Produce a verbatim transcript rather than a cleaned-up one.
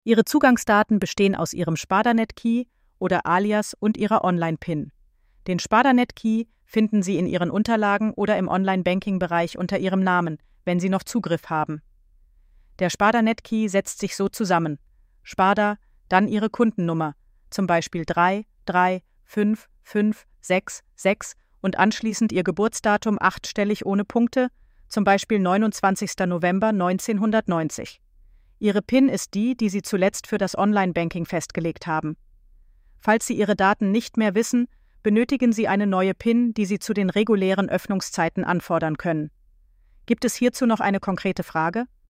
Ihre Zugangsdaten bestehen aus Ihrem Sparda-Net-Key oder Alias und Ihrer Online-PIN. Den Sparda-Net-Key finden Sie in Ihren Unterlagen oder im Online-Banking-Bereich unter Ihrem Namen, wenn Sie noch Zugriff haben. Der Sparda-Net-Key setzt sich so zusammen: Sparda, dann Ihre Kundennummer, zum Beispiel drei drei fünf fünf sechs sechs und anschließend Ihr Geburtsdatum achtstellig ohne Punkte, zum Beispiel neunundzwanzigster November neunzehnhundertneunzig. Ihre PIN ist die, die Sie zuletzt für das Online-Banking festgelegt haben. Falls Sie Ihre Daten nicht mehr wissen, benötigen Sie eine neue PIN, die Sie zu den regulären Öffnungszeiten anfordern können. Gibt es hierzu noch eine konkrete Frage?